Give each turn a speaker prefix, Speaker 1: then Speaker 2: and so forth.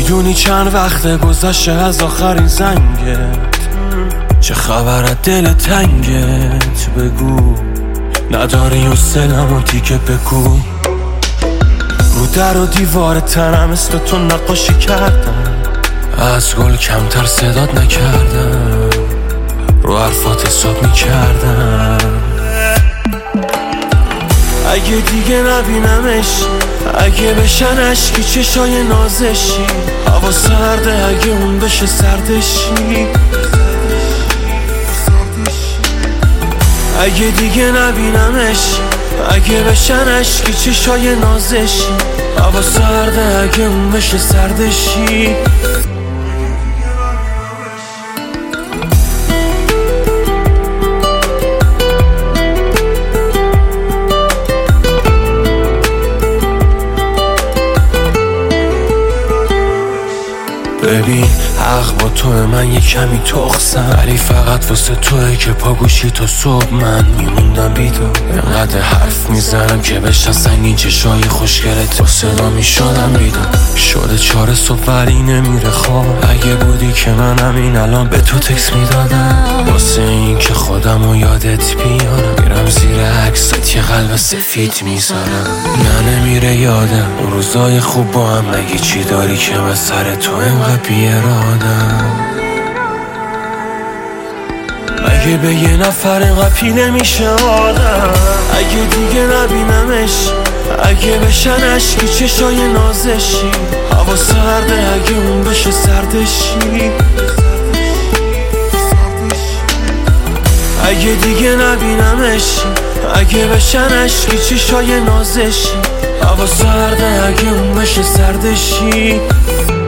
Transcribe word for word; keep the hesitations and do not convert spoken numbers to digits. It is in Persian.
Speaker 1: میدونی چند وقت گذشته از آخرین زنگت؟ چه خبر از دل تنگت؟ بگو نداری حوصله‌مو دیگه بگو. رو در و دیوار تنم مثل تو نقاشی کردم، از گل کمتر صدات نکردم، رو حرفات حساب میکردم. اگه دیگه نبینمش، اگه بشن اشکی چشای نازشی، هوا سرده اگه اون بشه سردشی. اگه دیگه نبینمش، اگه بشن اشکی چشای نازشی، هوا سرده اگه اون بشه سردشی. ببین حق با توه، من یه کمی تخصم، ولی فقط واسه توه که پاگوشی تا صبح من میموندم بیدار. انقدر حرف میزنم که بشناسن این چشای خوشگلت، با صدا میشدم بیدار. شده چهار صبح ولی نمیره خواب، اگه بودی که من همین الان به تو تکس میدادم. واسه این که خودمو یادت بیارم، میرم زیر عکست یه قلب سفید میذارم. نه نمیره یادم اون روزای خوب با هم، نگی چی داری که به سر تو انقدر بیارادم. اگه به یه نفر انقدر پیله میشه آدم، اگه دیگه نبینمش، اگه بشن اشکی چشای نازشی، هوا سرده اگه اون بشه سردشی. اگه دیگه نبینمش، اگه بشن اشکی چشای نازشی، هوا سرده اگه اون بشه سردشی.